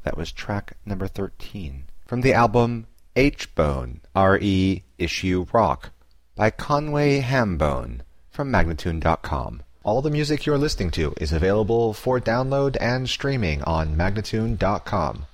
That was track number 13 from the album H-Bone, R.E. Issue Rock by Conway Hambone from Magnatune.com. All the music you're listening to is available for download and streaming on Magnatune.com.